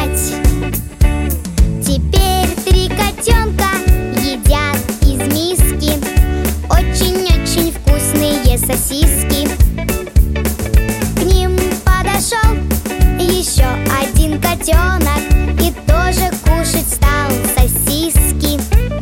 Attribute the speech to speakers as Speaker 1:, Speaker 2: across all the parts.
Speaker 1: пять. Теперь 3 котенка едят из миски очень-очень вкусные сосиски. К ним подошел еще 1 котенок и тоже кушать стал сосиски.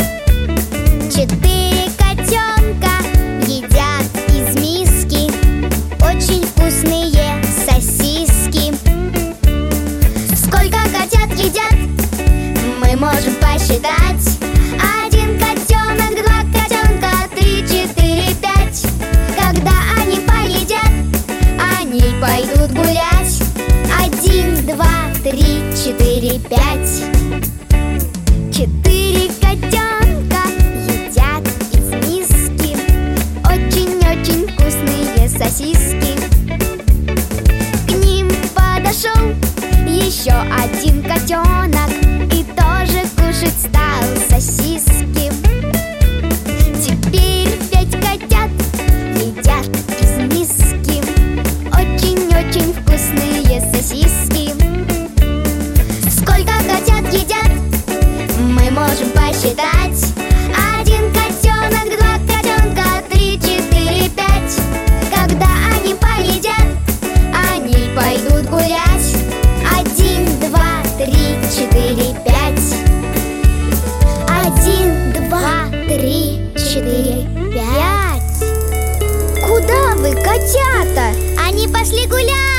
Speaker 1: 4 котенка едят из миски очень вкусные сосиски. Сколько котят едят, мы можем посчитать. 1 котенок, 2 котенка, 3, 4, 5. Когда они поедят, они пойдут гулять. 1, 2, 3, 4, 5. 4 котенка едят из миски очень-очень вкусные сосиски. К ним подошел еще 1 котенок и тоже кушать стал сосиски. Теперь 5 котят едят из миски очень-очень вкусные сосиски. Сколько котят едят, мы можем посчитать. 1 котенок, 2 котенка, 3, 4, 5. Когда они поедят, они пойдут гулять. 1, 2, 3, 4, 5. 1, 2, 3, 4, 5. Куда вы, котята? Они пошли гулять.